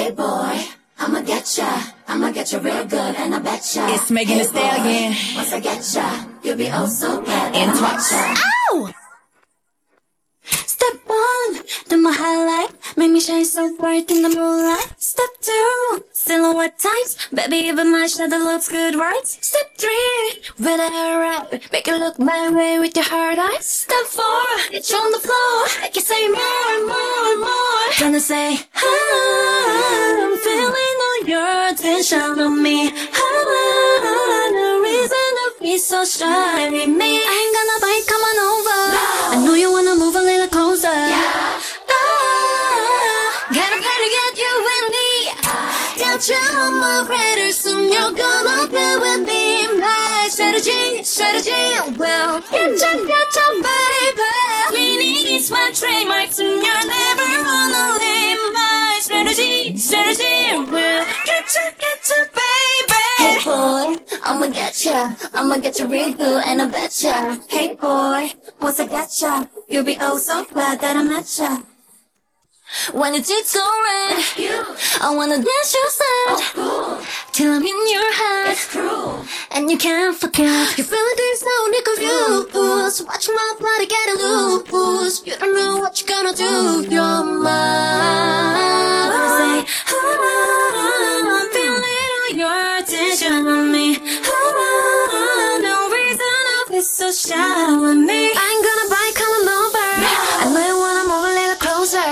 Hey boy, I'ma get you real good, and I betcha. It's Megan Thee Stallion. Once I get ya, you'll be oh so glad And that I twice. met ya. Ow! Step one, do my highlight, make me shine so bright in the moonlight. Step two, silhouette tights, baby even my shadow looks good, right? Step three, red hair up, make it look my way with your hard eyes. Step four, it's on the floor, make you say more and more and more. Then I say, I'm feeling all your attention on me. No reason to be so shy with me. I ain't gonna bite, come on over. I know you wanna move a little closer. Got a plan to get you with me. Don't you move greater, soon you're gonna be with me. My strategy, well, getcha, baby. Meaning it's my trademark, soon you'll never wanna leave. My strategy, well, getcha, baby. Hey boy, I'ma get you real good, and I betcha. Hey boy, once I get ya, you'll be oh so glad that I met ya. When your cheeks so red, I wanna dance your side till I'm in your head. It's true. And you can't forget. You feel like there's no need confused. Watch my body get loose. You don't know what you're gonna do. You're mine. Say, I'm feeling all your attention on me. No reason to be so shy with me. I ain't gonna bite, come over. I know you wanna move a little closer.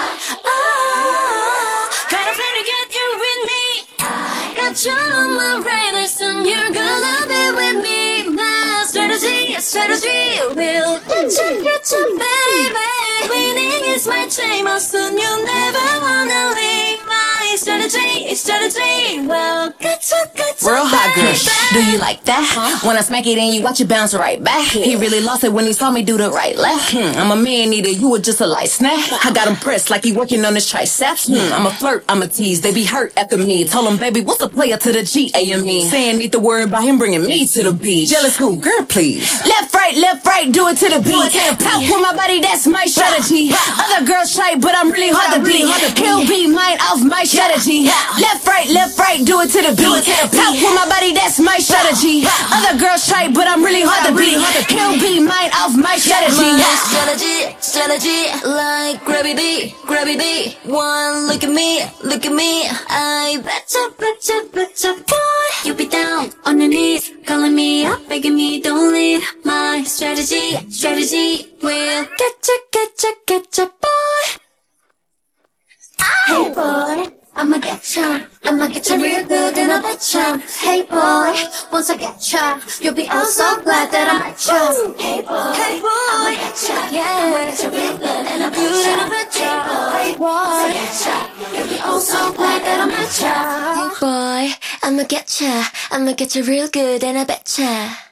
Got a plan to get you with me. Got you on my radar, soon you're gonna be with me. My strategy will get you, baby. Winning is my trademark, soon you'll never wanna leave. My strategy will get you, Real hot girl, baby. do you like that? When I smack it in, you watch it bounce right back. He really lost it when he saw me do the right left. I'm a man eater, you were just a light snack. I got him pressed like he working on his triceps. I'm a flirt, I'm a tease, they be hurt after me. Told him, baby, what's the player to the G-A-M-E? Saying need to worry about him bringing me to the beach. Jealous who? Girl, please. Left, right, do it to the beat. Talk with my body, that's my strategy. Other girls try, but I'm really hard to beat. He'll be mine off my strategy. Left, right, do it to the beat. Talk with my body, that's my strategy. Other girls try, but I'm really hard to beat. He'll be mine off my strategy. My strategy, like grabby B. One look at me. I betcha, boy. You be down on your knees, calling me up, begging me, don't leave. My strategy will getcha, boy. Hey boy, I'ma get you real good, and I betcha. Hey boy, once I get ya, you'll be oh so glad that I met ya. Hey boy, I'ma get ya, I'ma get you real good, and I betcha. Hey boy, once I get ya, you'll be oh so glad that I met ya. Boy, I'ma get you real good, and I betcha.